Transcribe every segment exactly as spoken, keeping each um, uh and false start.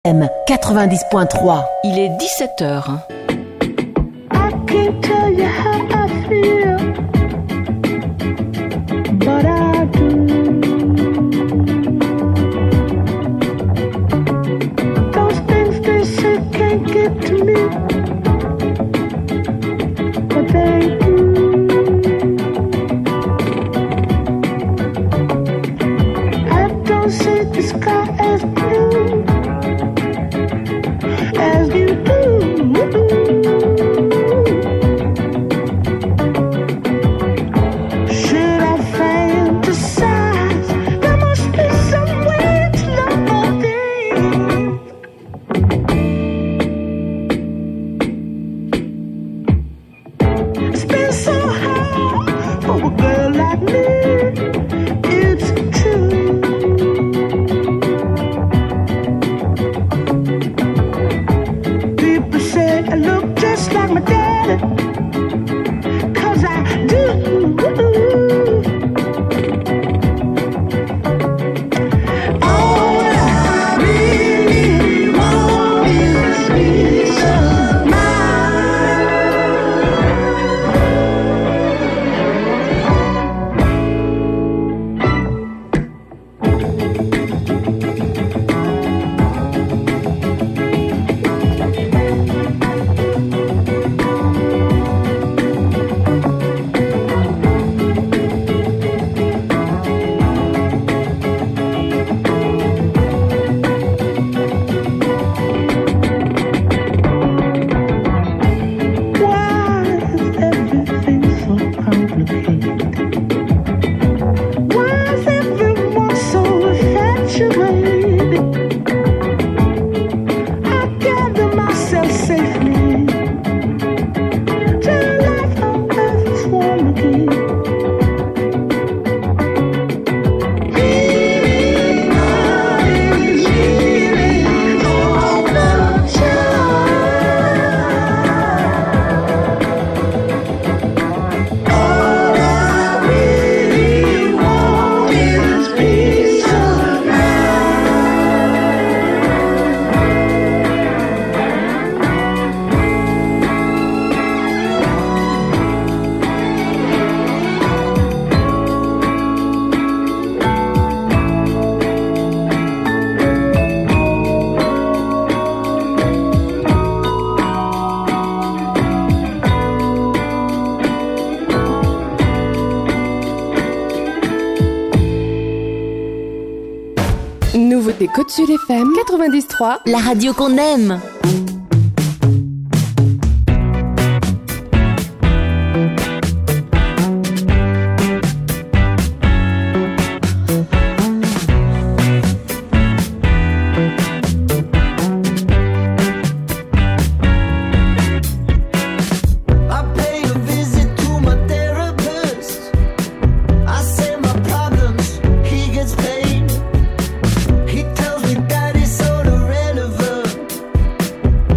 M quatre-vingt-dix point trois. Il est dix-sept heures. I can't tell you how I feel, but I do. Those things they say can't get to me, but they do. I don't see the sky as blue as you do. Should I fantasize? There must be some way to love all things. It's been so hard for a girl like me. It's true. People say I look just like my daddy, 'cause I do. All I really want is peace of mind. Why is everything so complicated? Why is everyone so infatuated? I gather myself safely till life on earth is warm again. Healing is healing all the time. All I really want is peace of Nouveauté Côte Sud F M quatre-vingt-dix trois. La radio qu'on aime. I pay a visit to my therapist. I say my problems, he gets paid. He tells me that it's sort of relevant.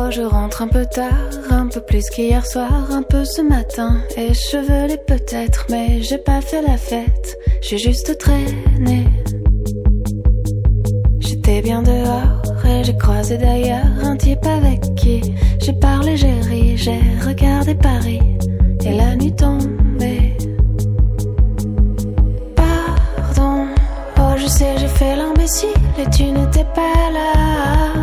Oh, je rentre un peu tard, un peu plus qu'hier soir, un peu ce matin, échevelé peut-être, mais j'ai pas fait la fête, j'ai juste traîné. J'étais bien dehors et j'ai croisé d'ailleurs un type avec qui j'ai parlé, j'ai ri, j'ai regardé Paris et la nuit tombée. Pardon, oh je sais j'ai fait l'imbécile et tu n'étais pas là.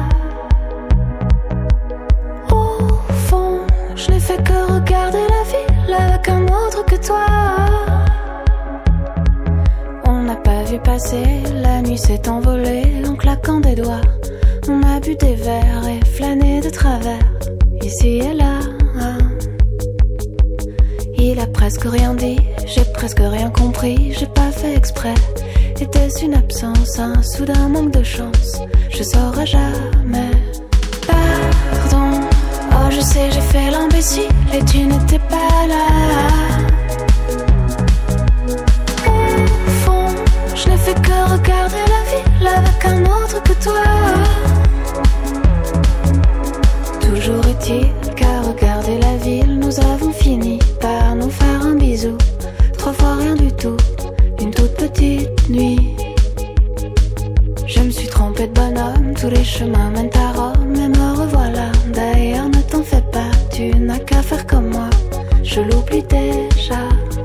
Au fond, je n'ai fait que regarder la ville avec un autre que toi. On n'a pas vu passer, la nuit s'est envolée en claquant des doigts. On a bu des verres et flâné de travers, ici et là. Il a presque rien dit, j'ai presque rien compris, j'ai pas fait exprès. Était-ce une absence, un soudain manque de chance? Je saurai jamais. Pardon, oh je sais j'ai fait l'imbécile et tu n'étais pas là. Au fond, je n'ai fait que regarder la ville avec un autre que toi. Toujours est-il qu'à regarder la ville, nous avons fini par nous faire un bisou. Trois fois rien du tout, une toute petite nuit. Je me suis trompée de bonhomme, tous les chemins mènent à Rome. Et me revoilà, d'ailleurs ne t'en fais pas, tu n'as qu'à faire comme moi, je l'oublie déjà.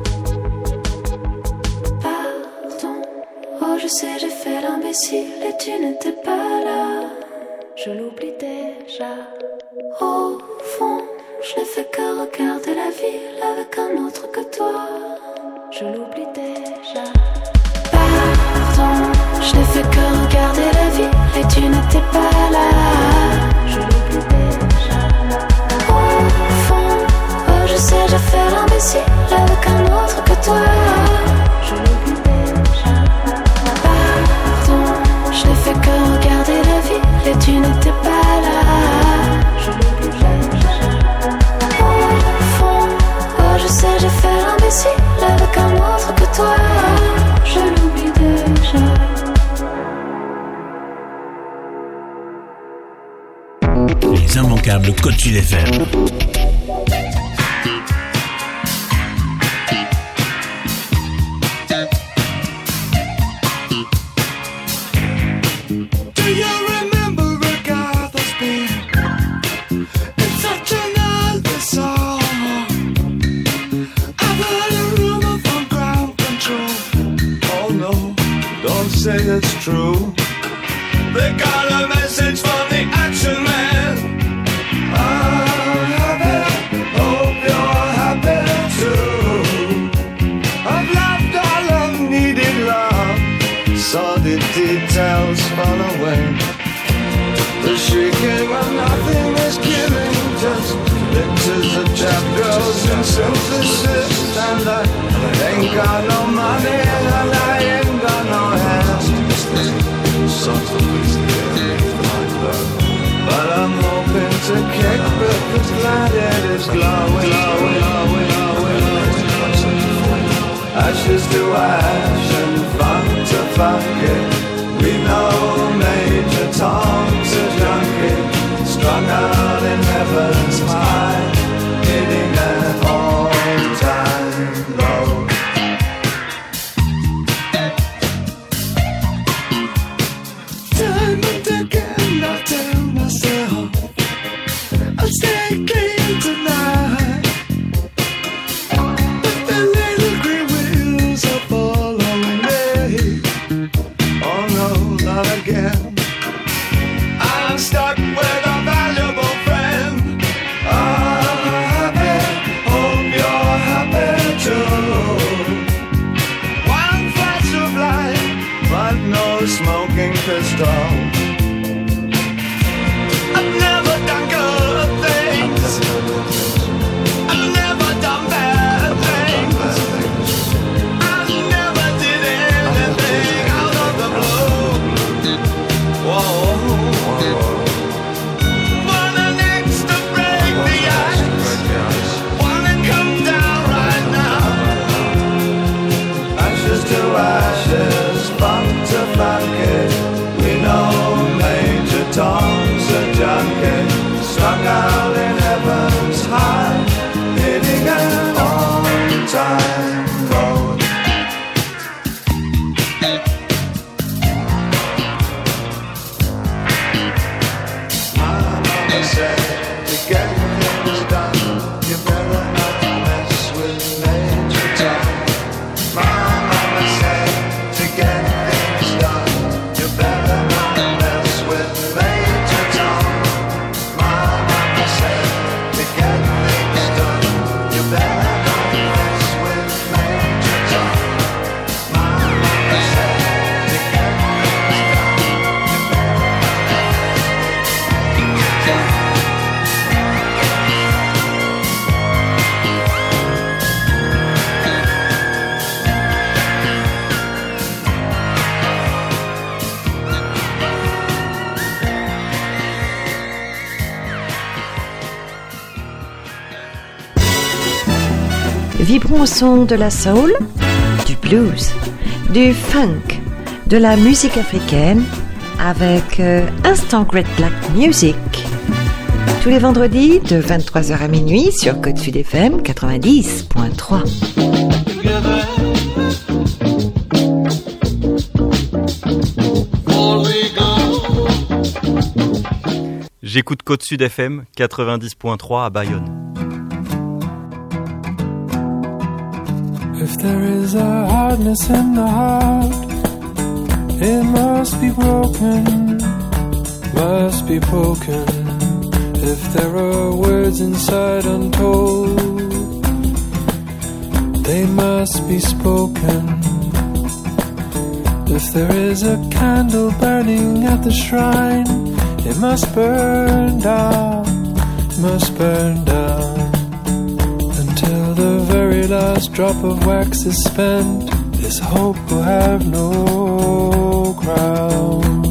Pardon, oh je sais j'ai fait l'imbécile et tu n'étais pas là, je l'oublie déjà. Au fond, je n'ai fait que regarder la ville avec un autre que toi, je l'oublie déjà. Pardon, je n'ai fait que regarder la ville et tu n'étais pas là, je l'oublie déjà. Au fond, oh je sais j'ai fait l'imbécile avec un autre que toi, je l'oublie déjà. Pardon, je n'ai fait que regarder la ville et tu n'étais pas là, je l'oublie déjà. Au fond, oh je sais j'ai fait l'imbécile avec un autre que toi, je l'oublie déjà. Les immanquables Côte Sud F M. Say it's true. They got a message from the action man. I'm happy, hope you're happy too. I've loved all I've needed love, saw the details fall away. The shrieking when nothing is killing, just pictures of trap girls and synthesis. And I ain't got no money and I ain't got no hands. But I'm hoping to kick because planet is glowing, glowing, glowing, glowing, glowing. Ashes to ash and funk to funky. We know Major Tom's a junkie, strung out in heaven's high, hitting an all-time low. Time and again I tell myself I'll stay clean tonight, but the little green wheels are falling. Vibrons au son de la soul, du blues, du funk, de la musique africaine avec euh, Instant Great Black Music. Tous les vendredis de vingt-trois heures à minuit sur Côte Sud F M quatre-vingt-dix point trois. J'écoute Côte Sud F M quatre-vingt-dix point trois à Bayonne. If there is a hardness in the heart, it must be broken, must be broken. If there are words inside untold, they must be spoken. If there is a candle burning at the shrine, it must burn down, must burn down, until the very last drop of wax is spent. This hope will have no ground.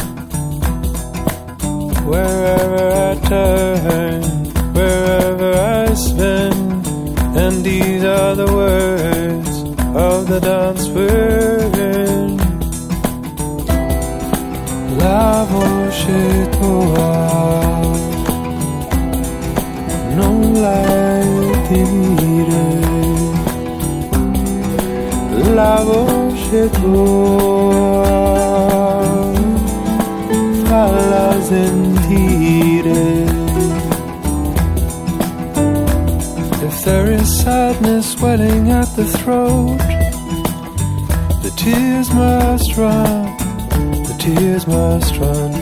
Wherever I turn, wherever I spin, and these are the words of the dance we're in. La voce tua non l'hai dire, la voce tua falla sentire. If there is sadness welling at the throat, the tears must run, the tears must run.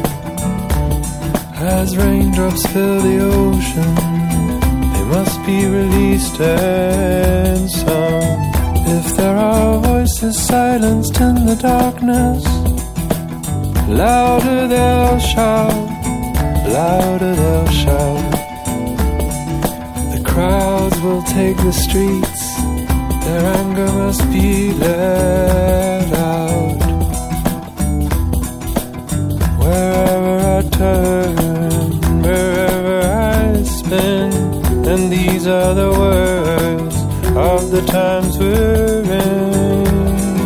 As raindrops fill the ocean, they must be released and sung. If there are voices silenced in the darkness, louder they'll shout, louder they'll shout. The crowds will take the streets, their anger must be let out. Wherever I turn, wherever I spin, and these are the words of the times we're in.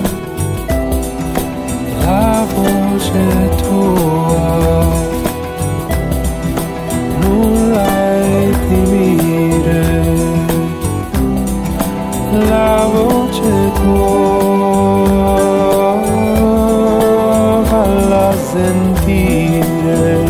La voce tua non l'hai timire, la voce tua falla sentire.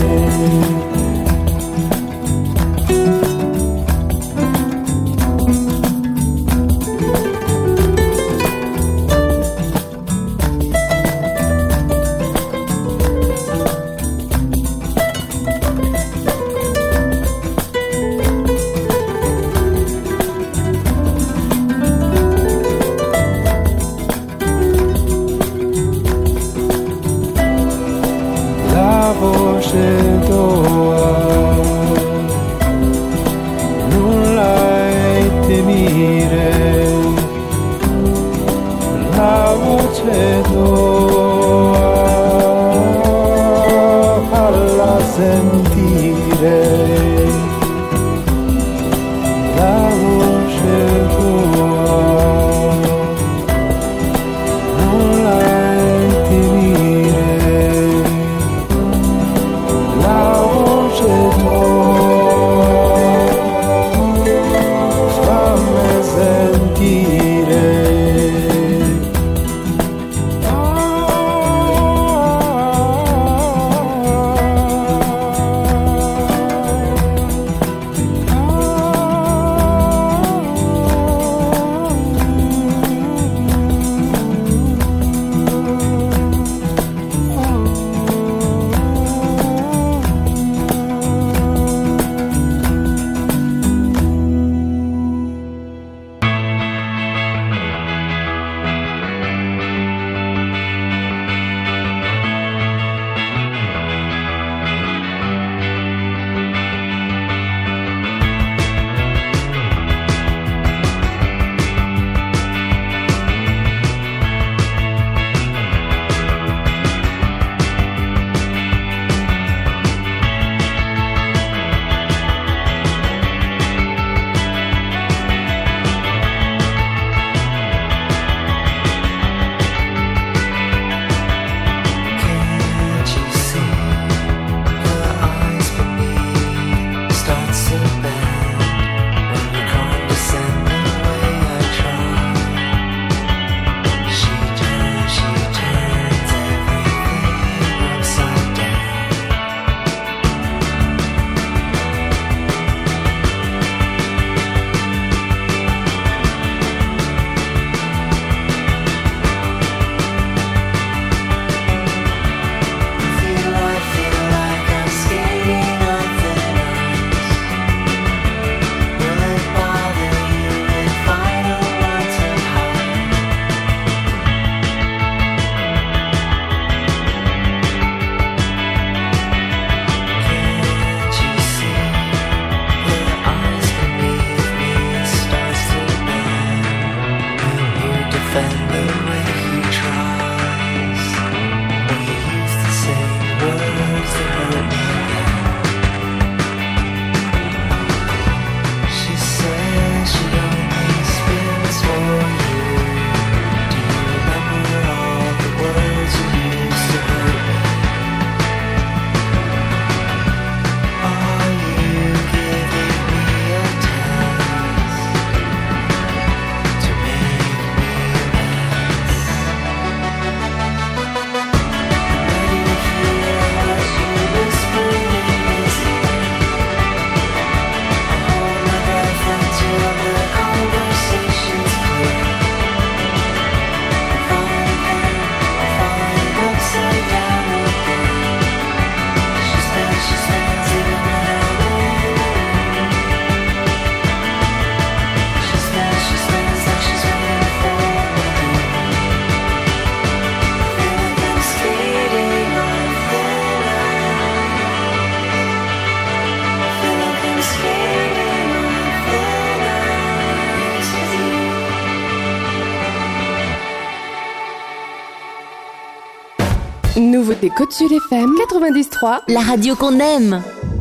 écoutez Côte Sud F M quatre-vingt-dix trois, la radio qu'on aime.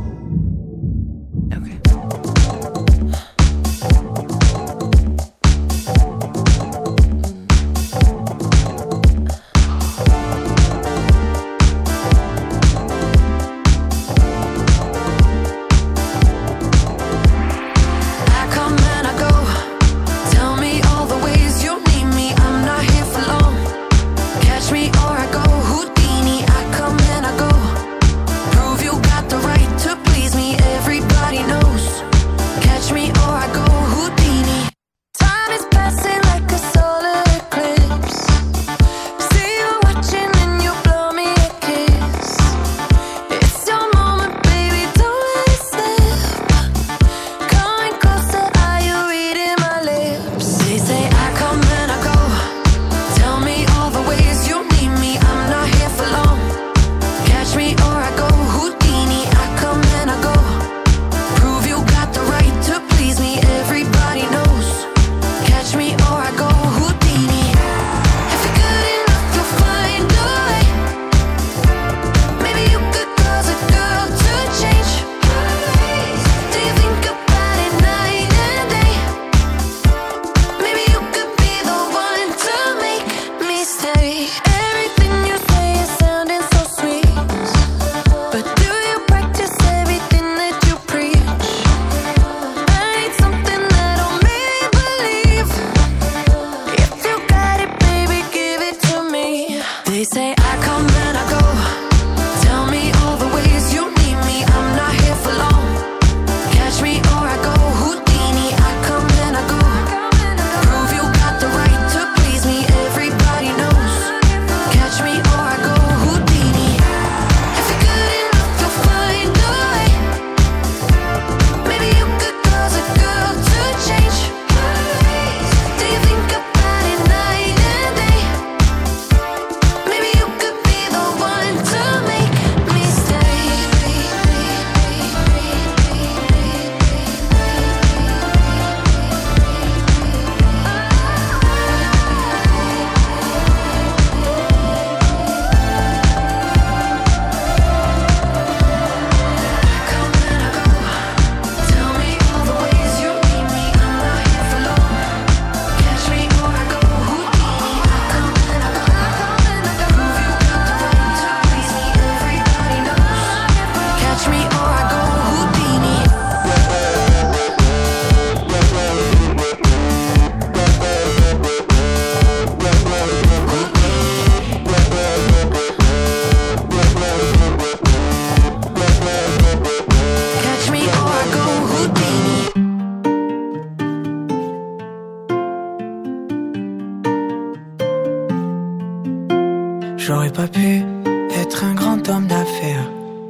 J'aurais pas pu être un grand homme d'affaires.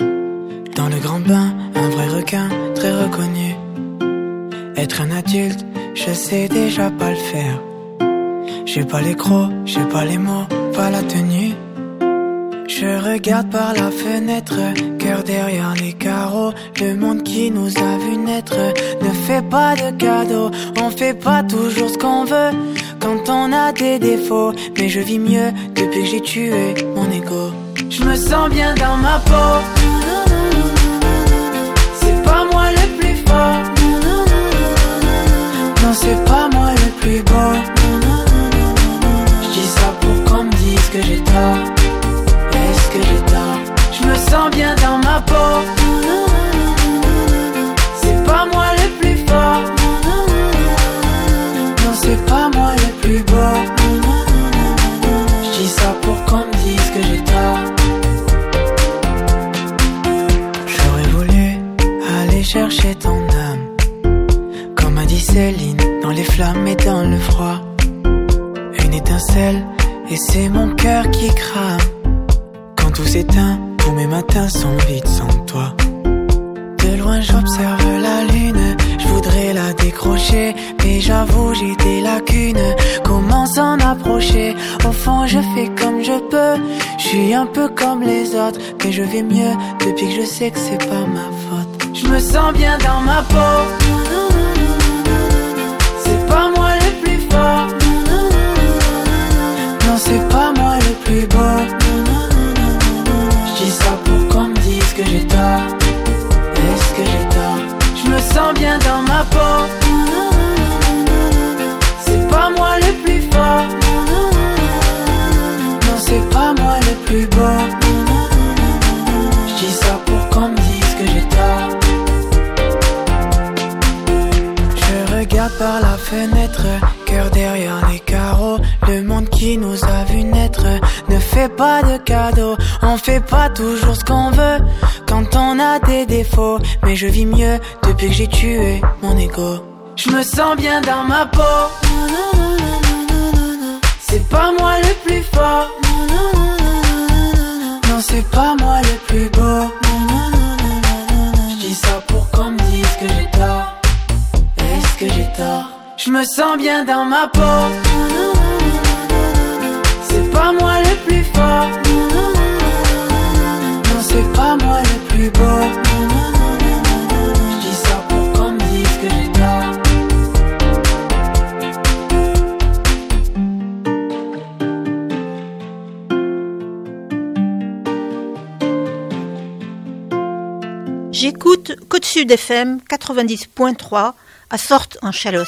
Dans le grand bain, un vrai requin très reconnu. Être un adulte, je sais déjà pas le faire. J'ai pas les crocs, j'ai pas les mots, pas la tenue. Je regarde par la fenêtre, cœur derrière les carreaux. Le monde qui nous a vu naître ne fait pas de cadeaux. On fait pas toujours ce qu'on veut quand on a des défauts. Mais je vis mieux depuis que j'ai tué mon ego. Je me sens bien dans ma peau. C'est pas moi le plus fort. Non, c'est pas moi le plus beau. Je dis ça pour qu'on me dise que j'ai tort. Est-ce que j'ai tort? Je me sens bien dans ma peau. C'est pas moi le plus fort. Non, c'est pas moi le plus beau. Je dis ça pour qu'on me dise que j'ai tort. J'aurais voulu aller chercher ton âme, comme a dit Céline, dans les flammes et dans le froid. Une étincelle et c'est mon cœur qui crame. Quand tout s'éteint, tous mes matins sont vides sans toi. De loin j'observe la lune, je voudrais la décrocher, mais j'avoue j'ai des lacunes. Comment s'en approcher? Au fond je fais comme je peux, je suis un peu comme les autres, mais je vais mieux depuis que je sais que c'est pas ma faute. Je me sens bien dans ma peau. C'est pas moi le plus fort. Non, c'est pas moi le plus beau. j'ai tort? Est-ce que j'ai tort? Je me sens bien dans ma peau. C'est pas moi le plus fort. Non, c'est pas moi le plus beau. Je dis ça pour qu'on me dise que j'ai tort. Je regarde par la fenêtre, cœur derrière les carreaux. Le monde qui nous a vu naître ne fait pas de cadeaux. On fait pas toujours ce qu'on veut quand on a des défauts. Mais je vis mieux depuis que j'ai tué mon ego. Je me sens bien dans ma peau. C'est pas moi le plus fort. Non, c'est pas moi le plus beau. Je dis ça pour qu'on me dise que j'ai tort. Est-ce que j'ai tort? Je me sens bien dans ma peau. C'est pas moi le plus fort. Non, c'est pas moi le plus beau. Je dis ça pour qu'on me dise que j'ai tort. J'écoute Côte Sud F M quatre-vingt-dix point trois à Sortes en Chalosse.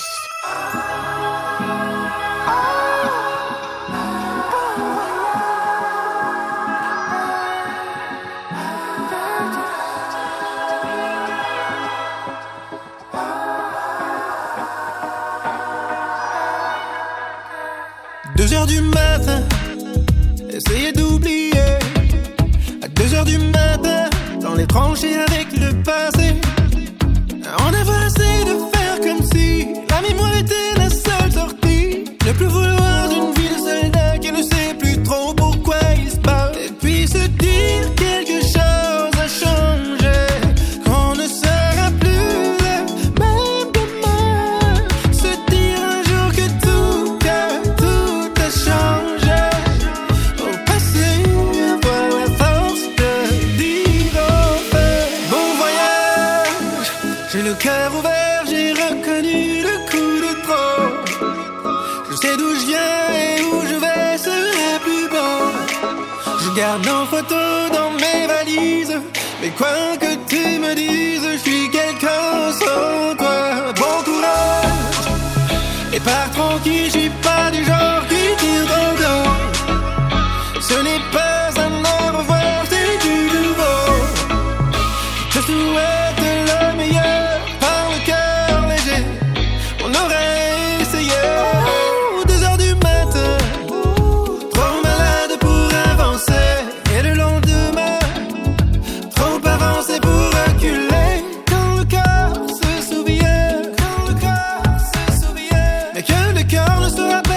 Deux heures du matin, essayez d'oublier. À deux heures du matin, dans les tranchées avec le passé, on a essayé de faire comme si la mémoire était la seule sortie. Ne plus vouloir d'une vie de soldat qui ne sait plus trop pourquoi il se bat. Et puis se dire quelque chose a changé, qu'on ne sera plus le même demain. Se dire un jour que tout a, tout a changé. Au passé, avoir la force de dire au fait bon voyage. J'ai le cœur ouvert, j'ai reconnu le coup de trop. Je sais d'où je viens et où je vais serait plus beau. Je garde en photo dans mes valises, mais quoi que tu me dises, je suis quelqu'un sans toi. Bon courage et pars tranquille, je suis pas du genre qui tire dans le dos. Ce n'est pas un au revoir, c'est du nouveau. Je souhaite le meilleur par le cœur léger. On aurait essayé. Deux heures du matin, trop malade pour avancer. Et le lendemain, trop avancé pour reculer. Quand le cœur se souvient, quand le cœur se souvient, mais que le cœur ne sera pas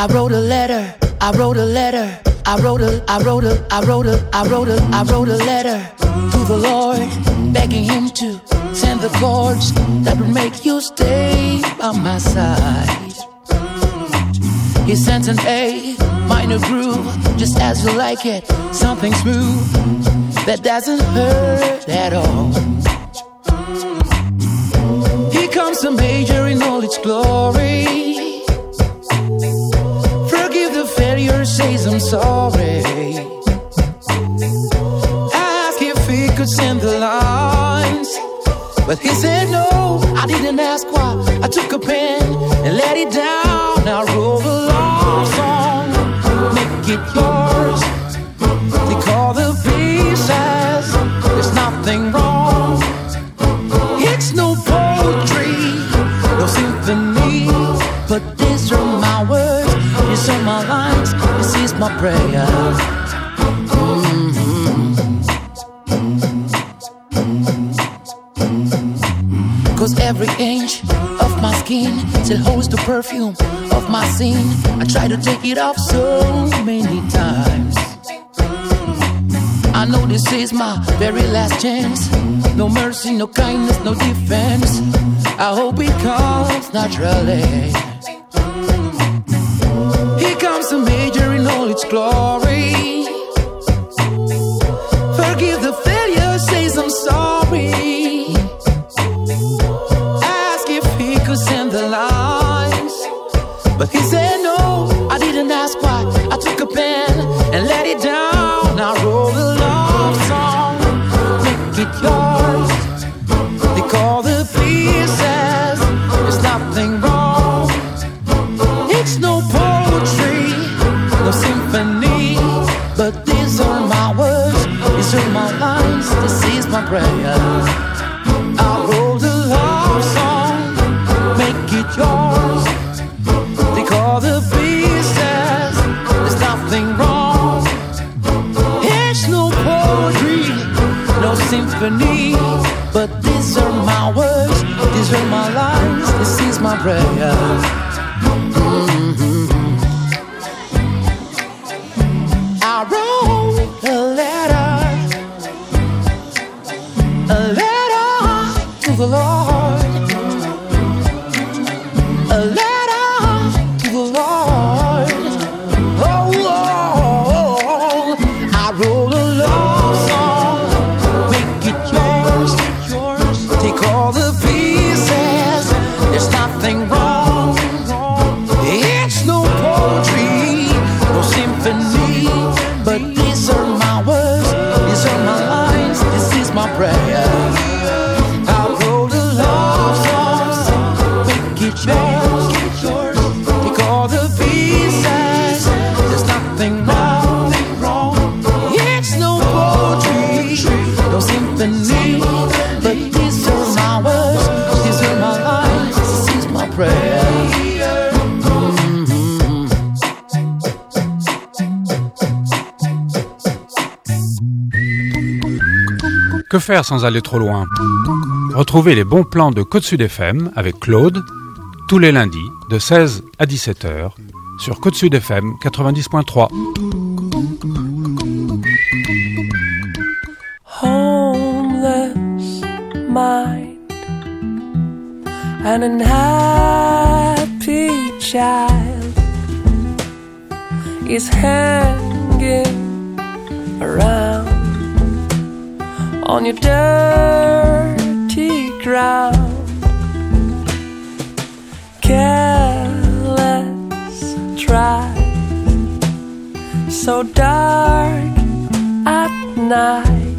I wrote a letter, I wrote a letter, I wrote a, I wrote a, I wrote a, I wrote a, I wrote a letter to the Lord, begging him to send the chords that would make you stay by my side. He sent an A minor groove, just as you like it, something smooth that doesn't hurt at all. Here comes the major in all its glory. Forgive the failure, says I'm sorry. Ask if he could send the lines, but he said no. I didn't ask why. I took a pen and let it down. I wrote a love song, make it yours. Take all the pieces, there's nothing wrong. It's no poetry, no symphony, but these are my words, these are my lines, this is my prayer. Mm-hmm. Cause every inch of my skin still holds the perfume of my scene. I try to take it off so many times. I know this is my very last chance. No mercy, no kindness, no defense. I hope it comes naturally. Here comes the major in all its glory. Forgive the failure, says I'm sorry. Ask if he could send the lines, but he said no. I didn't ask why. I took a pen and let it down. I wrote a love song, make it yours. Take all the pieces, there's nothing wrong. It's no poetry, no symphony, but these are my words, these are my lines, this is my prayer. I wrote a love song, make it yours. Take all the pieces, there's nothing wrong. It's no poetry, no symphony, but these are my words, these are my lines, this is my prayer. Mm-hmm. I wrote a letter, a letter to the Lord, a letter to the Lord. Oh, oh, oh. I wrote a love song, make it yours. Take all the pieces, there's nothing wrong. It's no poetry, no symphony, but these are my words, these are my lines, this is my prayer. I wrote a love song, make it yours. Take all the pieces, there's nothing wrong. It's no poetry, no symphony, but these are my words, these are my lines, this is my prayer. Que faire sans aller trop loin? Retrouvez les bons plans de Côte Sud F M avec Claude tous les lundis de seize à dix-sept heures sur Côte Sud F M quatre-vingt-dix point trois. Homeless mind, an unhappy child is hanging around on your dirty ground. Careless drive, so dark at night,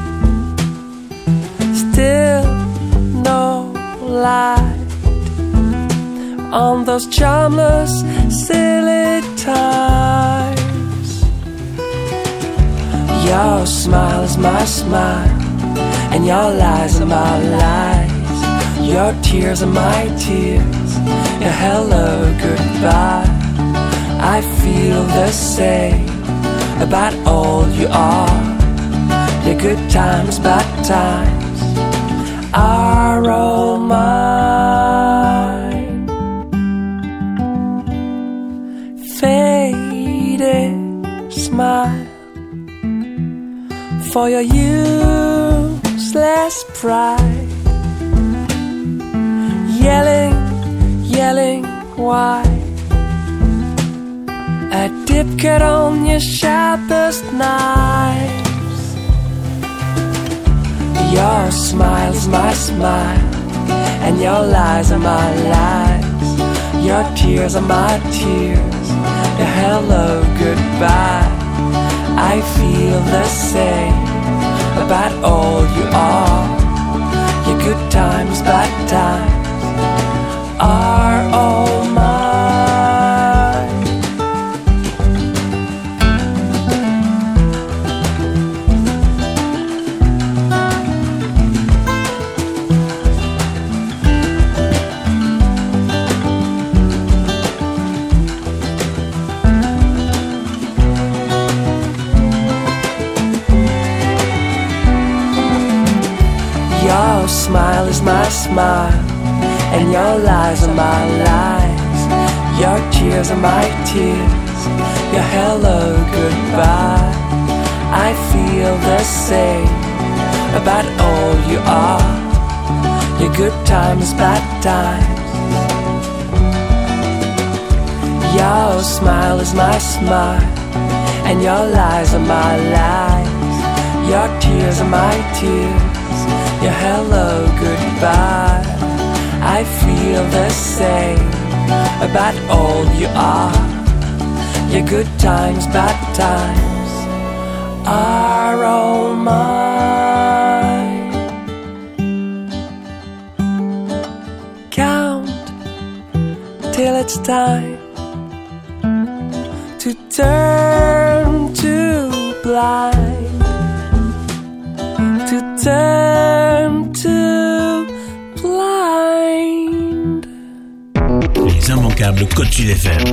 still no light on those charmless, silly times. Your smile is my smile, and your lies are my lies. Your tears are my tears, your hello, goodbye. I feel the same about all you are. Your good times, bad times are all mine. for your useless pride. Yelling, yelling, why? A dip cut on your sharpest knives. Your smile's my smile, and your lies are my lies. Your tears are my tears, your hello goodbye. I feel the same about all you are. Your good times, bad times are all mine. Your smile is my smile, and your lies are my lies. Your tears are my tears, your hello goodbye. I feel the same about all you are. Your good times, bad times. Your smile is my smile, and your lies are my lies. Your tears are my tears, your hello goodbye. I feel the same about all you are. Your good times, bad times are all mine. Count till it's time to turn to blind, to turn to blind. Les immanquables Côte Sud F M.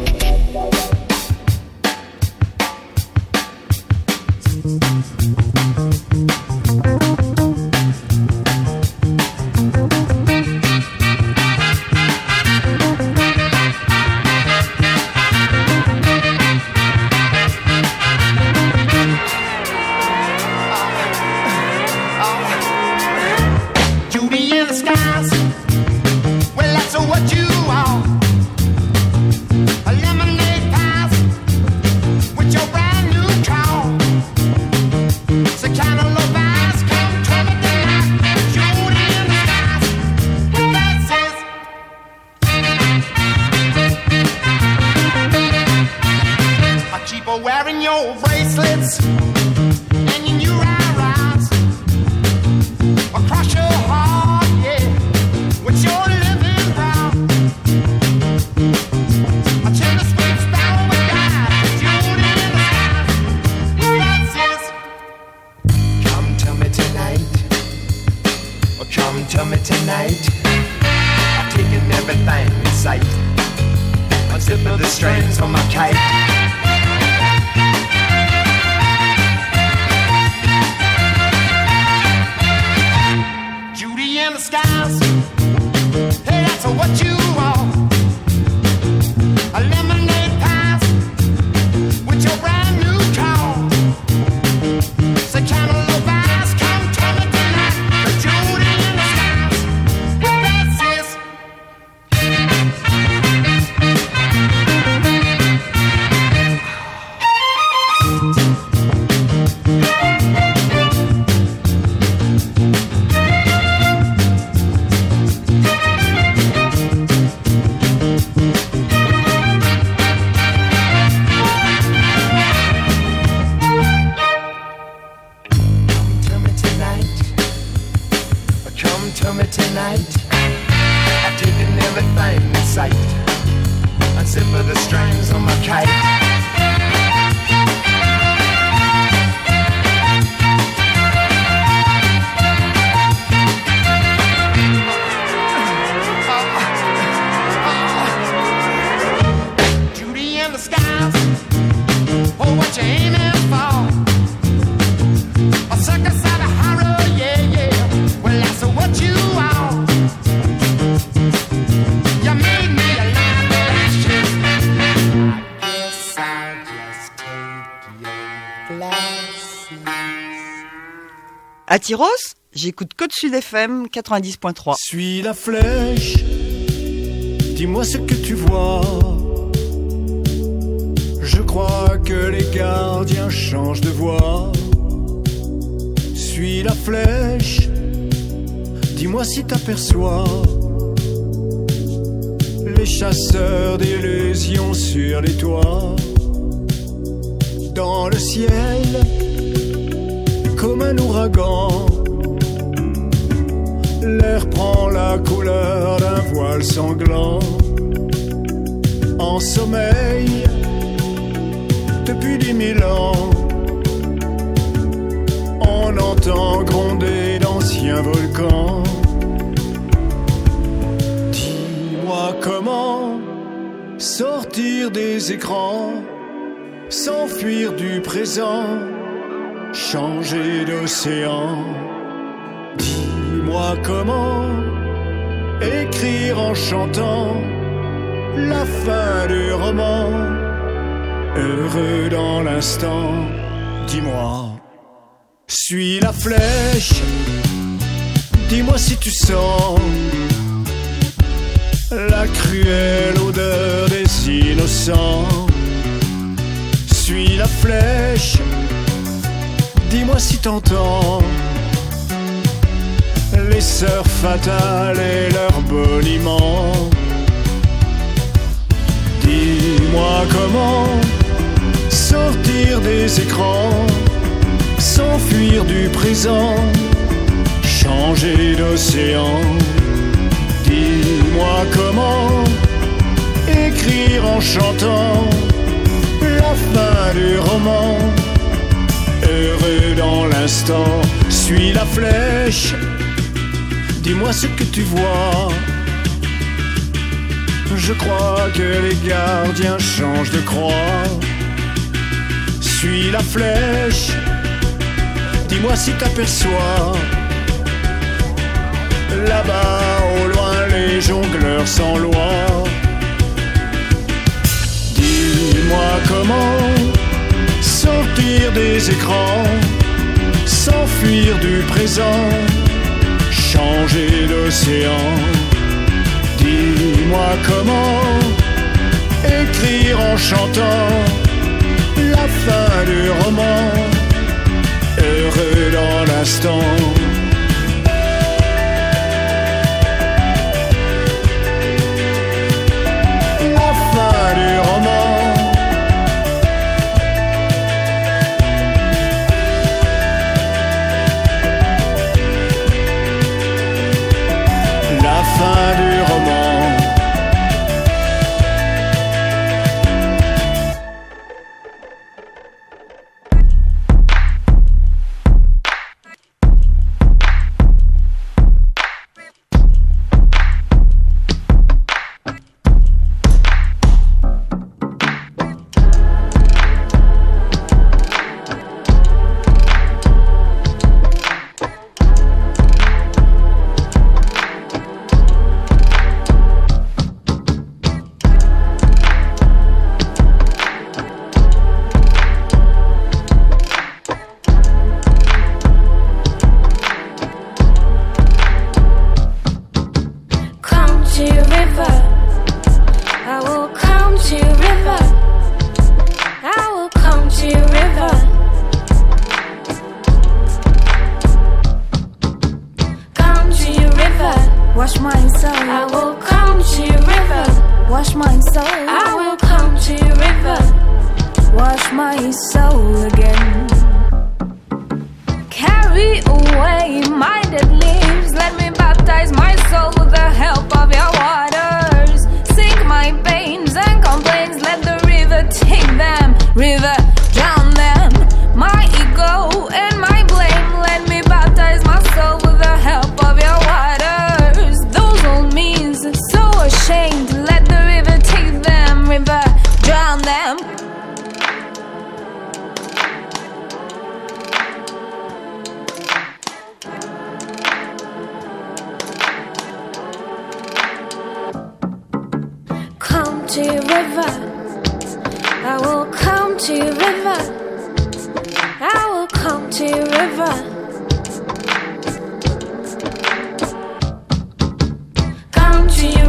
Wearing your bracelets and your new eyes across your heart, yeah, with your living brown. I tell the sweet sparrow with God, June in the sky. God says, come to me tonight, or come to me tonight. I've taken everything in sight. I'm zipping the strings on my kite. Skies. Hey, that's what you are. A lemonade pie with your brand new car. Say, cantaloupe eyes, come tell me tonight. The Judy in the skies. That's it. I've taken everything in sight. Unzipper the strings on my kite. Judy in the skies. Oh, what you aiming for? A circus out of horror, yeah, yeah. Well, that's what you are. You made me a liar last year. I guess I À Tyros, j'écoute Côte Sud F M quatre-vingt-dix point trois. Suis la flèche, dis-moi ce que tu vois. Je crois que les gardiens changent de voie. Suis la flèche, dis-moi si t'aperçois les chasseurs d'illusions sur les toits. Dans le ciel, comme un ouragan, l'air prend la couleur d'un voile sanglant. En sommeil, depuis dix mille ans, on entend gronder d'anciens volcans. Dis-moi comment sortir des écrans, s'enfuir du présent, changer d'océan. Dis-moi comment écrire en chantant la fin du roman, heureux dans l'instant. Dis-moi, suis la flèche, dis-moi si tu sens la cruelle odeur des innocents. Suis la flèche, dis-moi si t'entends les sœurs fatales et leurs boniments. Dis-moi comment sortir des écrans, s'enfuir du présent, changer d'océan. Dis-moi comment écrire en chantant la fin du roman, heureux dans l'instant. Suis la flèche, dis-moi ce que tu vois. Je crois que les gardiens changent de croix. Suis la flèche, dis-moi si t'aperçois là-bas au loin les jongleurs sans loi. Dis-moi comment sortir des écrans, s'enfuir du présent, changer d'océan. Dis-moi comment écrire en chantant la fin du roman, heureux dans l'instant. La fin du roman. La fin du roman.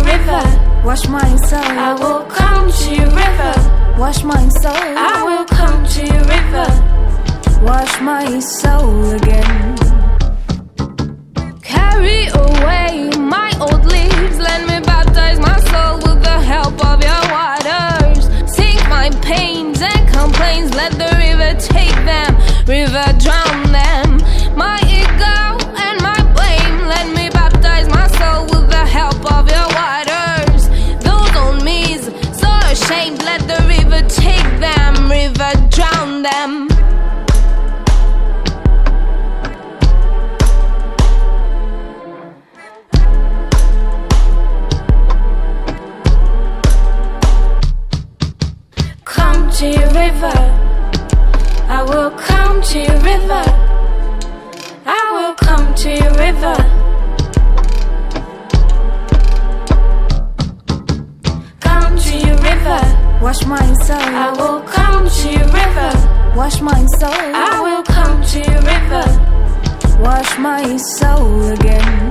river, wash my soul. I will come to your river, wash my soul. I will come to your river, wash my soul again. Carry away my old leaves, let me baptize my soul with the help of your waters. Sink my pains and complaints, let the river take them, river drown them. My ego and my blame, let me baptize my soul with the help of your waters. Those old me's so ashamed, let the river take them, river drown them. Come to your river, I will come to your river, I will come to your river. Come to your river, wash my soul. I will come to your river, wash my soul. I will come to your river, wash my soul again.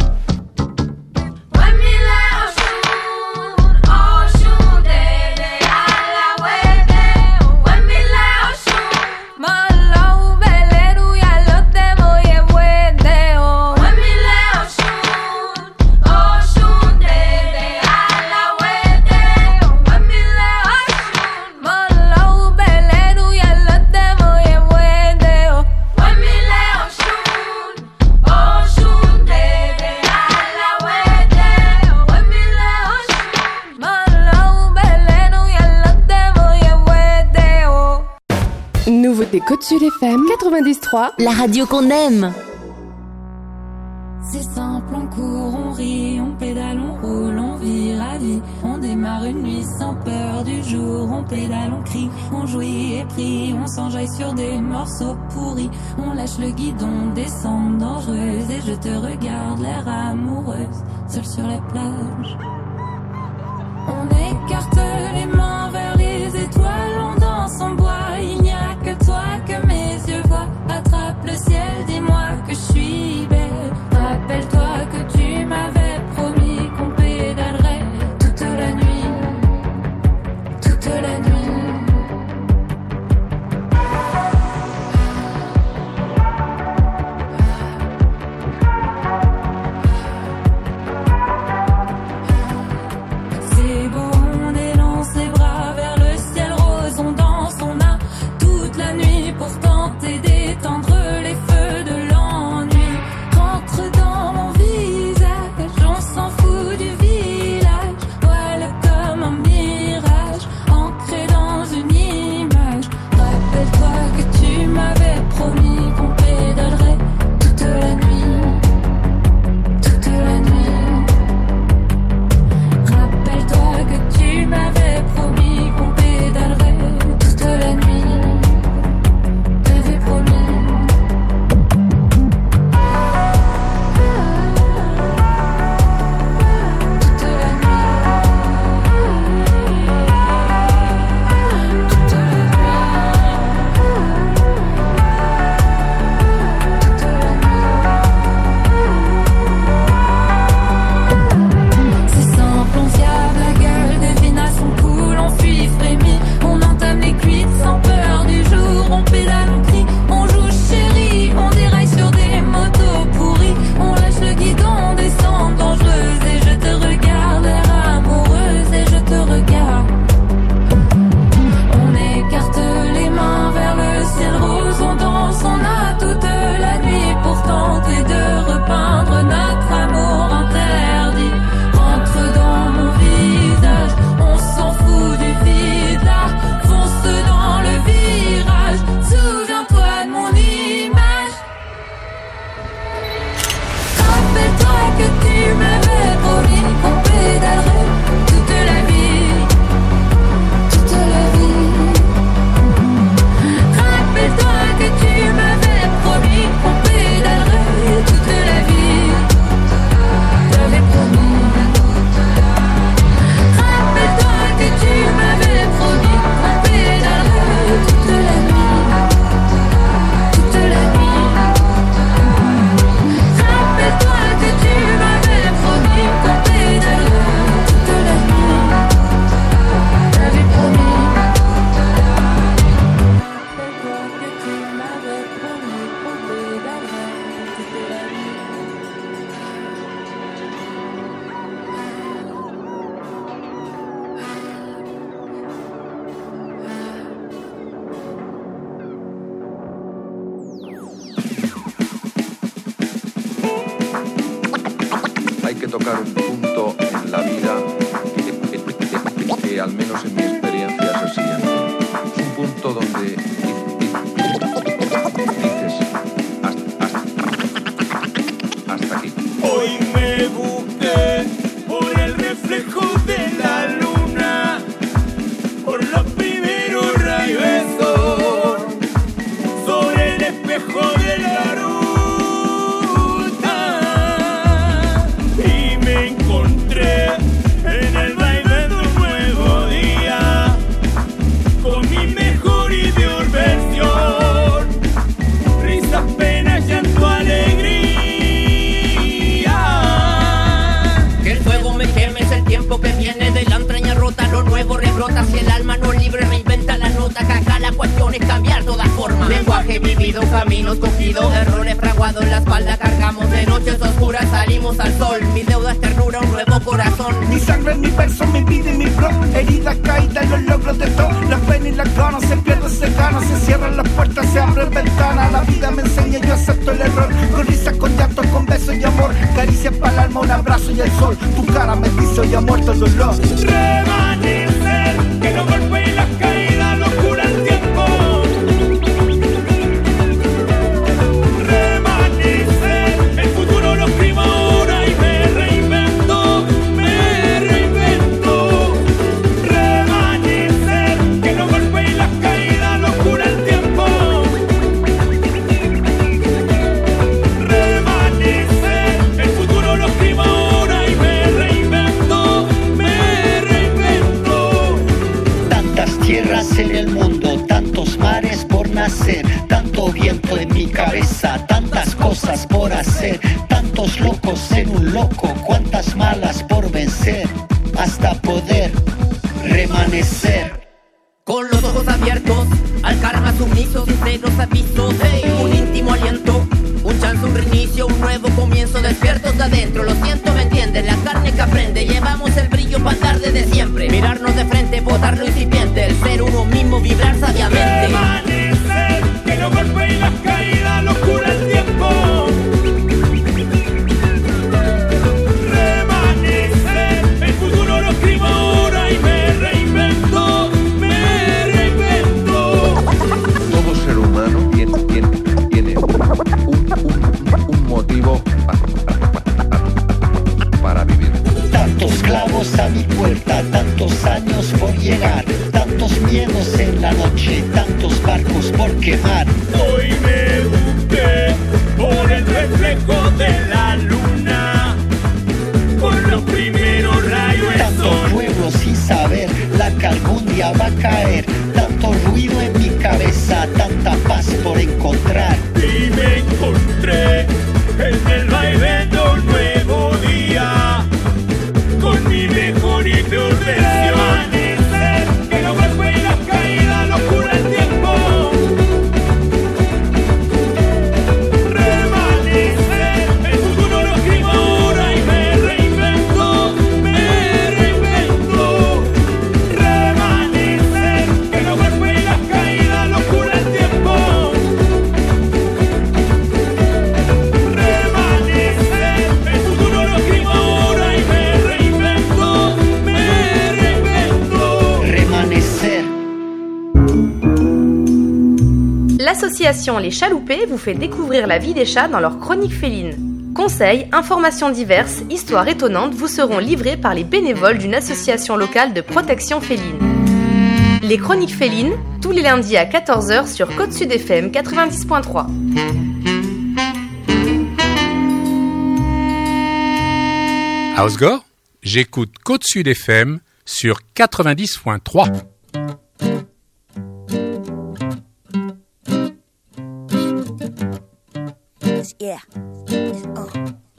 Nouveauté Côte Sud F M quatre-vingt-dix trois, la radio qu'on aime. C'est simple, on court, on rit, on pédale, on roule, on vire à vie. On démarre une nuit sans peur du jour, on pédale, on crie, on jouit et prie, on s'enjaille sur des morceaux pourris. On lâche le guidon, descend dangereuse et je te regarde l'air amoureuse, seule sur la plage. On écarte les mains vers les étoiles, on danse, on boit, il n'y a que toi que mes yeux voient. Attrape le ciel, dis-moi que je suis belle. Rappelle-toi que tu m'avais promis qu'on pédalerait toute la nuit, toute la nuit. C'est beau, on dénonce les bras. que al menos en mi experiencia es el siguiente. Es un punto donde dices hasta, hasta, hasta aquí. Hoy me busqué por el reflejo de la luna, por los primeros rayos de sol, sobre el espejo de la ruta, y me encontré en el baile de un nuevo día, con mi mejor y peor versión, risas, penas, llanto, alegría. Que el fuego me queme, es el tiempo que viene de la entraña rota, lo nuevo rebrota, si el alma no es libre reinventa la nota, que acá la cuestión es cambiar toda forma. Lenguaje vivido, caminos cogidos, errores fraguados en la espalda cargamos, de noches oscuras salimos al sol, mi deuda es ternura, un nuevo corazón. Mi sangre, mi verso, mi vida y mi flow, heridas caídas, los logros de todo, las penas y las ganas, se pierde, se gana, se cierran las puertas, se abren ventanas, la vida me enseña, yo acepto el error, con risas, con llanto, con besos y amor, caricias para el alma, un abrazo y el sol, tu cara me dice hoy ha muerto el dolor. Remanecer, que no golpee las caídas, locura el tiempo. Remanecer, el futuro lo escribo ahora y me reinvento, me reinvento. Remanecer, que no golpee las caídas, locura el tiempo. Remanecer, el futuro lo escribo ahora y me reinvento, me reinvento. Tantas tierras en el mundo, tantos mares por nacer, tanto viento en mi cabeza, tantas cosas por hacer, tantos locos en un loco, cuantas malas por vencer, hasta poder remanecer. Con los ojos abiertos, al karma sumiso, sinceros avisos, hey, un íntimo aliento, un chance, un reinicio, un nuevo comienzo, despiertos de adentro, lo siento, me entienden, la carne que aprende, llevamos el brillo para andar desde siempre, mirarnos de frente, botar lo incipiente, el ser uno mismo, vibrar sabiamente. Remanecer, que no golpee las caídas, locura el tiempo. Remanecer, el futuro lo escribo ahora y me reinvento, me reinvento. Todo ser humano tiene, tiene, tiene un, un, un motivo para, para vivir. Tantos clavos a mi puerta, tantos años por llegar, tantos miedos en la noche, tantos barcos por quemar. Hoy me busqué por el reflejo de la luna, por los primeros rayos de Tanto sol. pueblo sin saber la que algún día va a caer, tanto ruido en mi cabeza, tanta paz por encontrar. Y me encontré en el baile de un nuevo día, con mi mejor y peor versión. Remanecer, que no golpee las caídas, locura el tiempo. Remanecer, el futuro lo escribo ahora y me reinvento, me reinvento. Remanecer, que no golpee las caídas, locura el tiempo. Remanecer, el futuro lo escribo ahora y me reinvento, me reinvento. Remanecer. L'association Les Chaloupés vous fait découvrir la vie des chats dans leur chronique féline. Conseils, informations diverses, histoires étonnantes vous seront livrées par les bénévoles d'une association locale de protection féline. Les chroniques félines, tous les lundis à quatorze heures sur Côte Sud F M quatre-vingt-dix point trois. À Osgore, j'écoute Côte Sud F M sur quatre-vingt-dix point trois. Yeah. Uh.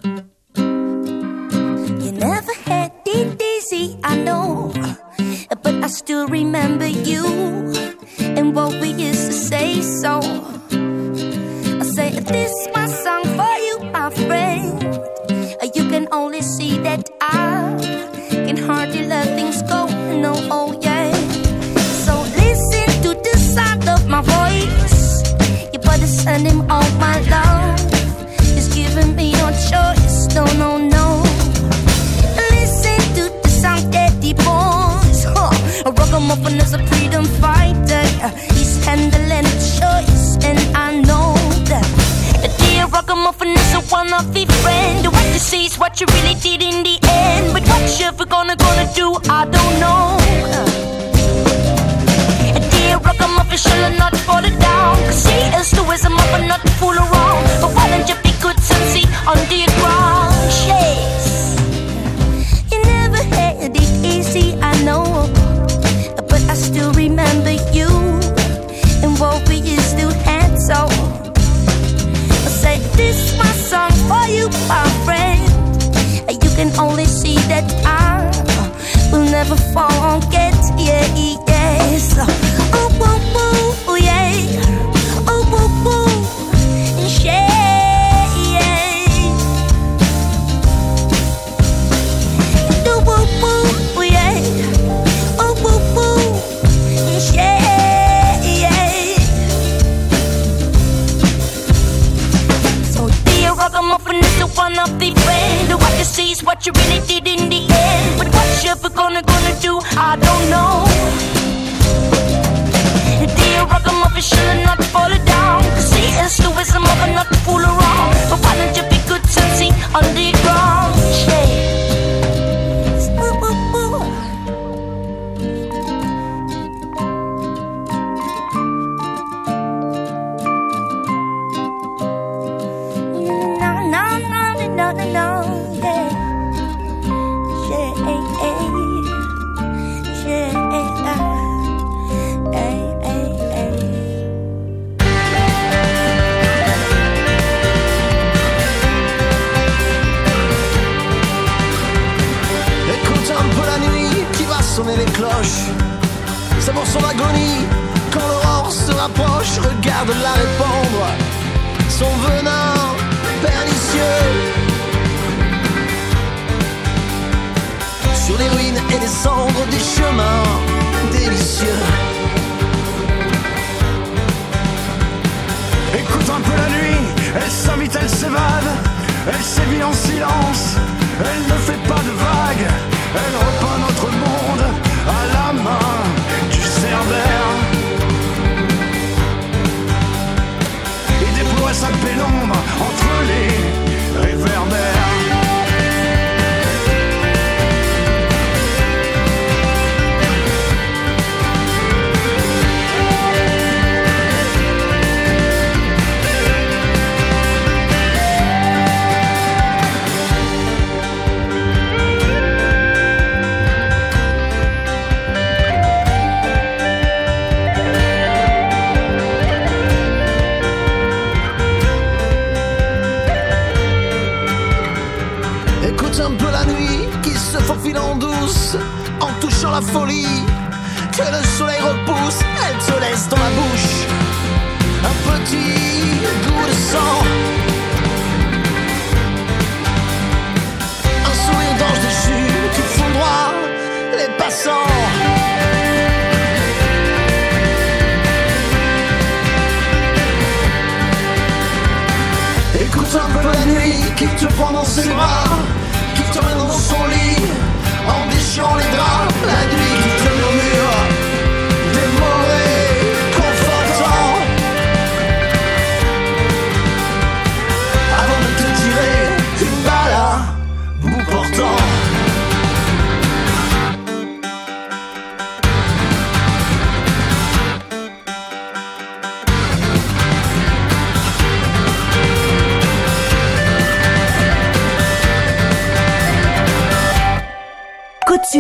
You never had it easy, I know, but I still remember you and what we used to say. So I say this is my song for you, my friend. You can only see that I can hardly let things go. No, oh yeah. So listen to the sound of my voice. You better send him all my love. He's giving me no choice. No, no, no. Listen to the sound that he pours. Huh. ragamuffin is a freedom fighter. He's handling a choice, and I know that. A dear ragamuffin is a one-off friend. What you see is what you really did in the end. But what you ever gonna gonna do, I don't know. A dear ragamuffin shall not fall it down. Cause he is the wisdom of a not to fool around. But why don't you be good and see on the ground? Yes. You never had it easy, I know. But I still remember you and what we used to have so. I say this my song for you, my friend. You can only see that I will never forget, yeah, yes. Oh, woo, woo, yeah. Oh, woo, woo, yeah, yeah. Do woo, woo, yeah. Oh, woo, woo, yeah, yeah. So dear ragamuffin is the one of the friend. What you see is what you really did in the end. But what you ever gonna gonna do, I don't know. Dear ragamuffin should not fall it down. Cause he is the wisdom of a not to fool around. But why don't you be good and see on the ground? Yeah. No, no, no, yeah, yeah, yeah, yeah, yeah. Écoute un peu la nuit qui va sonner les cloches. C'est pour son agonie quand l'aurore se rapproche. Regarde-la répandre son venin pernicieux sur les ruines et les cendres des chemins délicieux. Écoute un peu la nuit, elle s'invite, elle s'évade, elle sévit en silence, elle ne fait pas de vagues, elle repeint notre monde à la main du Cerbère et déploie sa pénombre entre les réverbères. Un peu la nuit qui se faufile en douce en touchant la folie que le soleil repousse. Elle te laisse dans la bouche un petit goût de sang, un sourire d'ange déchu qui foudroie les passants. Écoute un peu la nuit qui te prend dans ses bras